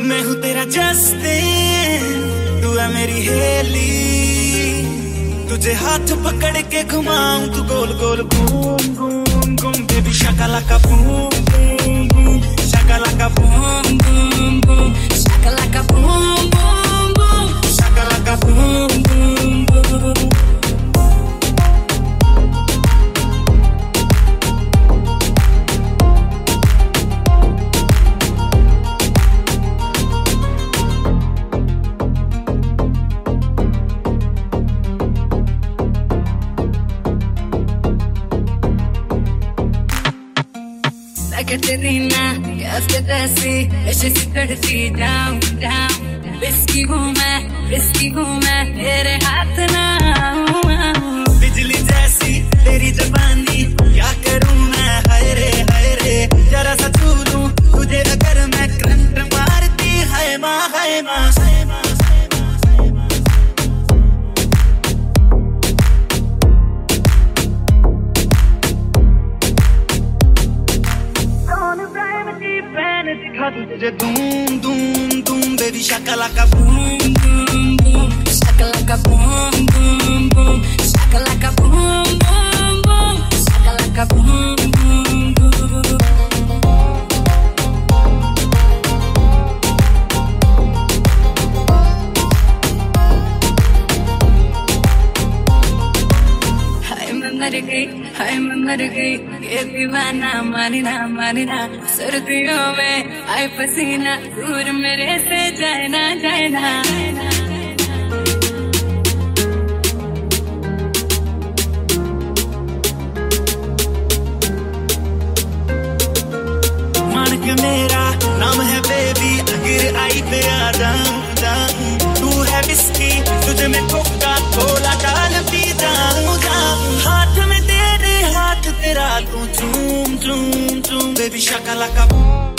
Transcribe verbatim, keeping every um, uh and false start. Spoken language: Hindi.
मैं हूँ तेरा जस्टिन, तू है मेरी हेली। तुझे हाथ पकड़ के घुमाऊं तू गोल गोल घूम घूम घूम। Baby shakalaka boom boom boom, shakalaka boom boom boom, shakalaka boom boom boom, shakalaka boom boom boom. Caterina, कैसे तैसी ऐसे करती down down। रिस्की हूँ मैं, रिस्की हूँ मैं, तेरे हाथ ना आऊं। बिजली जैसी तेरी जबानी, क्या करूँ मैं, हाय रे हाय रे। जरा सा छू लूं तुझे अगर मैं, करंट मारती है माँ है माँ। तुझे धूम धूम धूम baby shakalaka boom boom boom, shakalaka boom boom boom, shakalaka boom boom boom, shakalaka boom boom boom. हाय मैं मर गई, हाय मैं मर गई, ये दीवाना मानना मानना। सर्दियों में आए पसीना, दूर मेरे से जाए ना जाए ना। मान के मेरा नाम है बेबी, अगर आई पे आ जाऊं जाऊं। तू है विस्की, तुझे मैं कोका कोला डाल पी जाऊं जाऊं। हाथ में तेरे हाथ तेरा, तू झूम झूम झूम बेबी शाकालाका बूम।